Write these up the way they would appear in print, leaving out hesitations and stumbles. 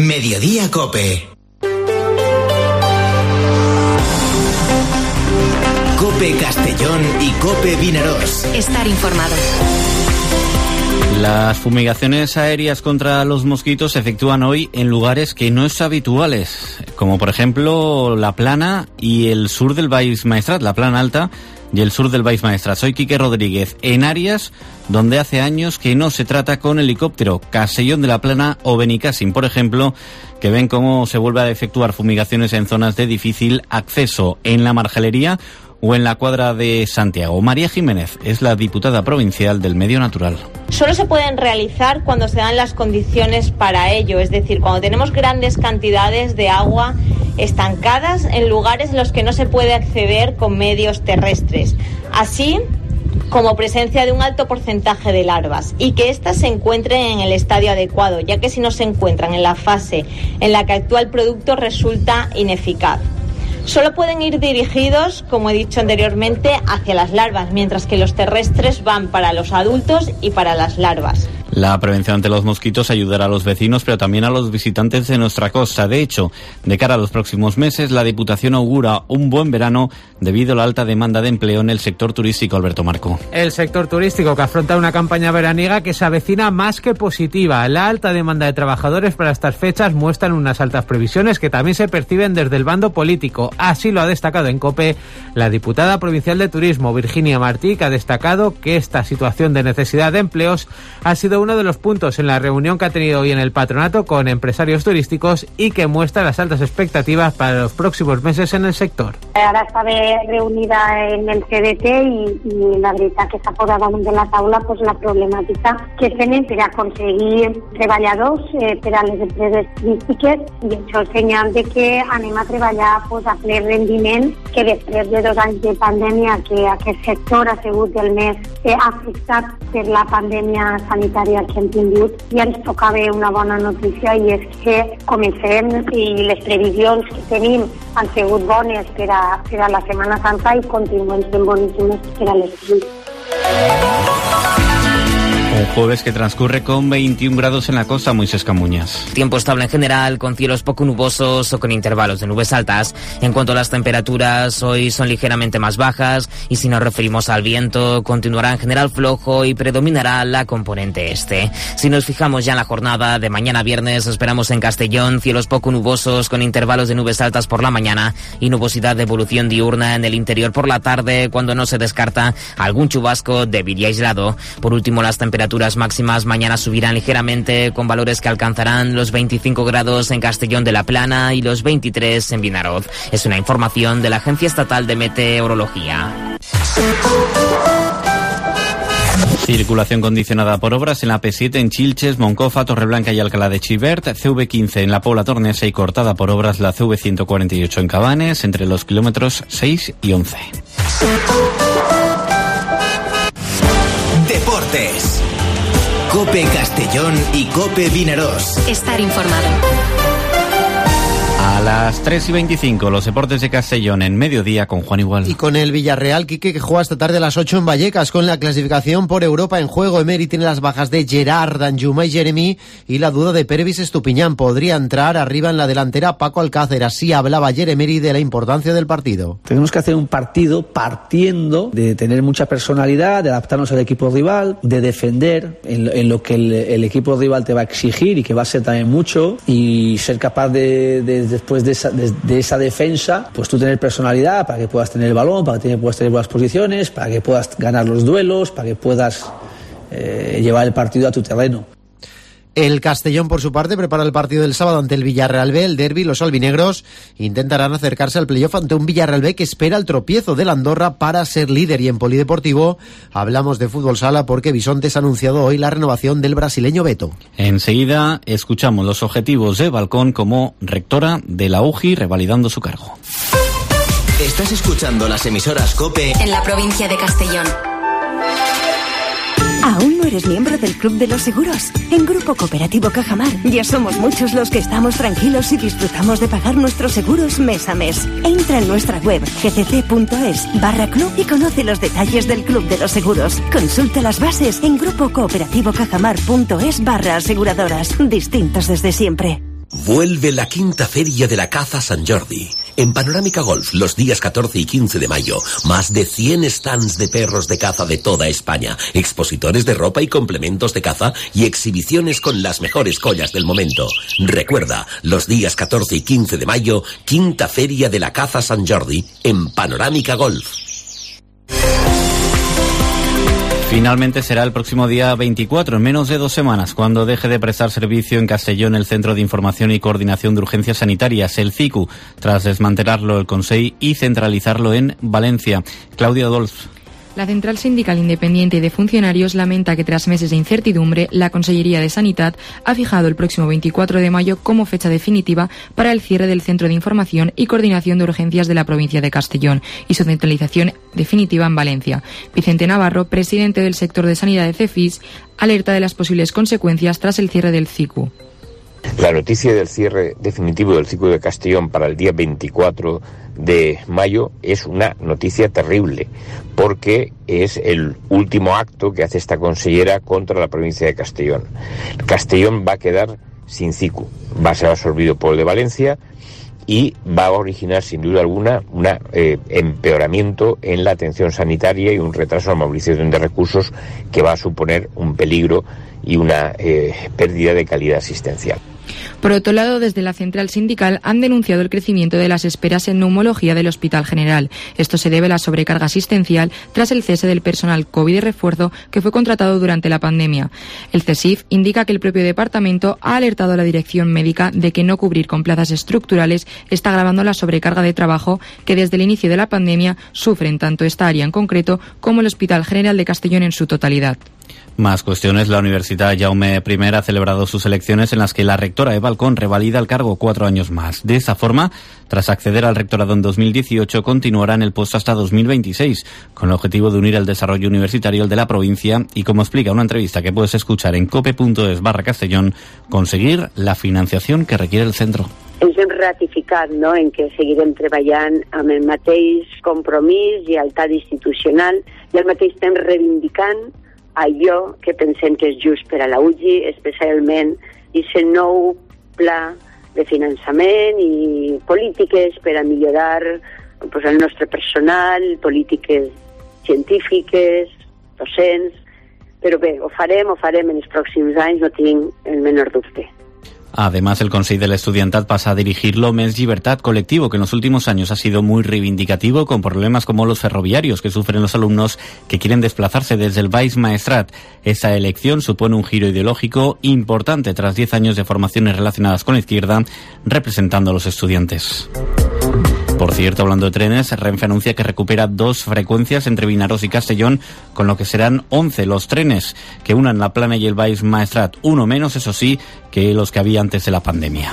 Mediodía Cope. Cope Castellón y Cope Vinarós. Estar informado. Las fumigaciones aéreas contra los mosquitos se efectúan hoy en lugares que no es habituales, como por ejemplo La Plana y el sur del Baix Maestrat, La Plana Alta y el sur del Baix Maestrat. Soy Quique Rodríguez, en áreas donde hace años que no se trata con helicóptero, Castellón de la Plana o Benicàssim, por ejemplo, que ven cómo se vuelve a efectuar fumigaciones en zonas de difícil acceso, en la Margelería o en la Cuadra de Santiago. María Jiménez es la diputada provincial del Medio Natural. Solo se pueden realizar cuando se dan las condiciones para ello, es decir, cuando tenemos grandes cantidades de agua estancadas en lugares en los que no se puede acceder con medios terrestres, así como presencia de un alto porcentaje de larvas, y que éstas se encuentren en el estadio adecuado, ya que si no se encuentran en la fase en la que actúa el producto resulta ineficaz. Solo pueden ir dirigidos, como he dicho anteriormente, hacia las larvas, mientras que los terrestres van para los adultos y para las larvas. La prevención ante los mosquitos ayudará a los vecinos, pero también a los visitantes de nuestra costa. De hecho, de cara a los próximos meses, la Diputación augura un buen verano debido a la alta demanda de empleo en el sector turístico. Alberto Marco. El sector turístico, que afronta una campaña veraniega que se avecina más que positiva. La alta demanda de trabajadores para estas fechas muestran unas altas previsiones que también se perciben desde el bando político. Así lo ha destacado en COPE la diputada provincial de Turismo, Virginia Martí, que ha destacado que esta situación de necesidad de empleos ha sido uno de los puntos en la reunión que ha tenido hoy en el patronato con empresarios turísticos y que muestra las altas expectativas para los próximos meses en el sector. Ara estava reunida en el CDT i la veritat que s'ha posat damunt de la taula la problemàtica que tenen per aconseguir treballadors per a les empreses turístiques, i això és senyal de que anem a treballar a ple rendiment, que després de 2 anys de pandèmia que aquest sector ha sigut el més afectat per la pandèmia sanitària que hem tingut, i ens tocava una bona notícia, i és que comencem i les previsions que tenim han sigut bones per a la Setmana Santa i continuen sent boníssimes per a l'estiu. Un jueves que transcurre con 21 grados en la costa, Moisés Camuñas. Tiempo estable en general, con cielos poco nubosos o con intervalos de nubes altas. En cuanto a las temperaturas, hoy son ligeramente más bajas, y si nos referimos al viento, continuará en general flojo y predominará la componente este. Si nos fijamos ya en la jornada de mañana viernes, esperamos en Castellón cielos poco nubosos con intervalos de nubes altas por la mañana y nubosidad de evolución diurna en el interior por la tarde, cuando no se descarta algún chubasco débil y aislado. Por último, las temperaturas máximas mañana subirán ligeramente, con valores que alcanzarán los 25 grados en Castellón de la Plana y los 23 en Vinaròs. Es una información de la Agencia Estatal de Meteorología. Circulación condicionada por obras en la P7 en Chilches, Moncofa, Torreblanca y Alcalá de Xivert, CV15 en la Pobla Tornesa y cortada por obras la CV148 en Cabanes, entre los kilómetros 6 y 11. Deportes. Cope Castellón y Cope Vinarós. Estar informado. A las 3:25, los deportes de Castellón en Mediodía con Juan Igual. Y con el Villarreal, Quique, que juega esta tarde a las 8 en Vallecas, con la clasificación por Europa en juego. Emery tiene las bajas de Gerard, Danjuma y Jeremy, y la duda de Pervis Estupiñán. Podría entrar arriba en la delantera Paco Alcácer. Así hablaba Jeremy de la importancia del partido. Tenemos que hacer un partido partiendo de tener mucha personalidad, de adaptarnos al equipo rival, de defender en lo que el equipo rival te va a exigir, y que va a ser también mucho, y ser capaz de después de esa defensa, pues tú tener personalidad para que puedas tener el balón, para que puedas tener buenas posiciones, para que puedas ganar los duelos, para que puedas llevar el partido a tu terreno. El Castellón, por su parte, prepara el partido del sábado ante el Villarreal B. El derbi, los albinegros intentarán acercarse al playoff ante un Villarreal B que espera el tropiezo del Andorra para ser líder. Y en polideportivo hablamos de fútbol sala, porque Bisontes ha anunciado hoy la renovación del brasileño Beto. Enseguida escuchamos los objetivos de Balcón como rectora de la UJI, revalidando su cargo. Estás escuchando las emisoras COPE en la provincia de Castellón. ¿Aún no eres miembro del Club de los Seguros? En Grupo Cooperativo Cajamar ya somos muchos los que estamos tranquilos y disfrutamos de pagar nuestros seguros mes a mes. Entra en nuestra web gcc.es/club y conoce los detalles del Club de los Seguros. Consulta las bases en grupocooperativo-cajamar.es/aseguradoras. Distintos desde siempre. Vuelve la quinta feria de la caza Sant Jordi. En Panorámica Golf, los días 14 y 15 de mayo, más de 100 stands de perros de caza de toda España, expositores de ropa y complementos de caza y exhibiciones con las mejores collas del momento. Recuerda, los días 14 y 15 de mayo, quinta feria de la caza Sant Jordi en Panorámica Golf. Finalmente será el próximo día 24, en menos de 2 semanas, cuando deje de prestar servicio en Castellón el Centro de Información y Coordinación de Urgencias Sanitarias, el CICU, tras desmantelarlo el Consell y centralizarlo en Valencia. Claudia Dolz. La Central Sindical Independiente de Funcionarios lamenta que tras meses de incertidumbre, la Consellería de Sanidad ha fijado el próximo 24 de mayo como fecha definitiva para el cierre del Centro de Información y Coordinación de Urgencias de la provincia de Castellón y su centralización definitiva en Valencia. Vicente Navarro, presidente del sector de sanidad de CEFIS, alerta de las posibles consecuencias tras el cierre del CICU. La noticia del cierre definitivo del CICU de Castellón para el día 24 de mayo es una noticia terrible, porque es el último acto que hace esta consellera contra la provincia de Castellón. Castellón va a quedar sin CICU, va a ser absorbido por el de Valencia y va a originar sin duda alguna un empeoramiento en la atención sanitaria y un retraso en la movilización de recursos que va a suponer un peligro y una pérdida de calidad asistencial. Por otro lado, desde la central sindical han denunciado el crecimiento de las esperas en neumología del Hospital General. Esto se debe a la sobrecarga asistencial tras el cese del personal COVID de refuerzo que fue contratado durante la pandemia. El CESIF indica que el propio departamento ha alertado a la dirección médica de que no cubrir con plazas estructurales está agravando la sobrecarga de trabajo que desde el inicio de la pandemia sufren tanto esta área en concreto como el Hospital General de Castellón en su totalidad. Más cuestiones. La Universidad Jaume I ha celebrado sus elecciones en las que la rectora Eva Alcón revalida el cargo 4 años más. De esa forma, tras acceder al rectorado en 2018, continuará en el puesto hasta 2026, con el objetivo de unir el desarrollo universitario al de la provincia y, como explica una entrevista que puedes escuchar en cope.es/Castellón, conseguir la financiación que requiere el centro. Ens hem ratificat, no?, en que seguirem treballant amb el mateix compromís i lleialtat institucional i al mateix temps reivindicant allò que pensem que és just per a la UGI, especialment aquest nou pla de finançament i polítiques per a millorar el nostre personal, polítiques científiques, docents, però bé, ho farem en els pròxims anys, no tinc el menor dubte. Además, el Consell de la Estudiantat pasa a dirigirlo Més Llibertat, colectivo que en los últimos años ha sido muy reivindicativo con problemas como los ferroviarios que sufren los alumnos que quieren desplazarse desde el Baix Maestrat. Esa elección supone un giro ideológico importante tras 10 años de formaciones relacionadas con la izquierda, representando a los estudiantes. Por cierto, hablando de trenes, Renfe anuncia que recupera 2 frecuencias entre Vinaròs y Castellón, con lo que serán 11 los trenes que unan la Plana y el Baix Maestrat, uno menos, eso sí, que los que había antes de la pandemia.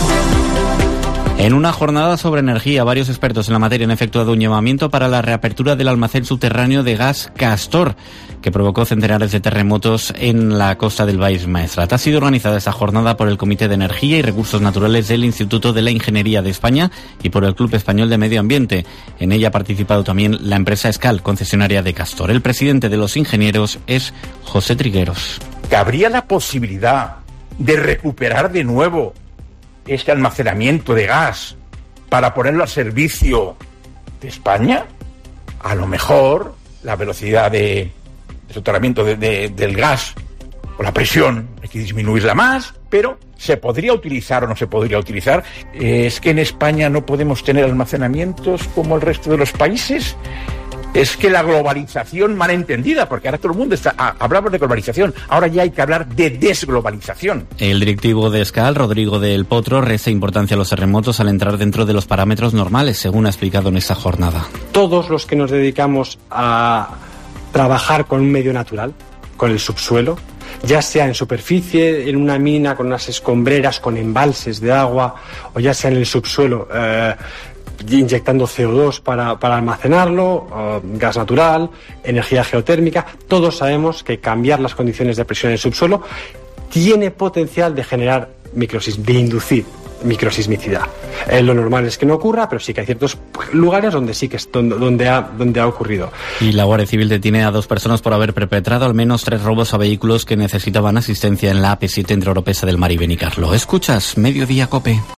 En una jornada sobre energía, varios expertos en la materia han efectuado un llamamiento para la reapertura del almacén subterráneo de gas Castor, que provocó centenares de terremotos en la costa del Baix Maestrat. Ha sido organizada esta jornada por el Comité de Energía y Recursos Naturales del Instituto de la Ingeniería de España y por el Club Español de Medio Ambiente. En ella ha participado también la empresa Escal, concesionaria de Castor. El presidente de los ingenieros es José Trigueros. ¿Cabría la posibilidad de recuperar de nuevo este almacenamiento de gas para ponerlo al servicio de España? A lo mejor la velocidad de soterramiento del gas o la presión hay que disminuirla más, pero ¿se podría utilizar o no se podría utilizar? ¿Es que en España no podemos tener almacenamientos como el resto de los países? Es que la globalización mal entendida, porque ahora todo el mundo hablamos de globalización, ahora ya hay que hablar de desglobalización. El directivo de Escal, Rodrigo del Potro, resta importancia a los terremotos al entrar dentro de los parámetros normales, según ha explicado en esta jornada. Todos los que nos dedicamos a trabajar con un medio natural, con el subsuelo, ya sea en superficie, en una mina, con unas escombreras, con embalses de agua, o ya sea en el subsuelo, inyectando CO2 para almacenarlo, gas natural, energía geotérmica. Todos sabemos que cambiar las condiciones de presión en el subsuelo tiene potencial de generar microsismos, de inducir microsismicidad. Lo normal es que no ocurra, pero sí que hay ciertos lugares donde sí que es donde ha ocurrido. Y la Guardia Civil detiene a 2 personas por haber perpetrado al menos 3 robos a vehículos que necesitaban asistencia en la AP7 entre Oropesa del Mar y Benicarló. Escuchas Mediodía COPE.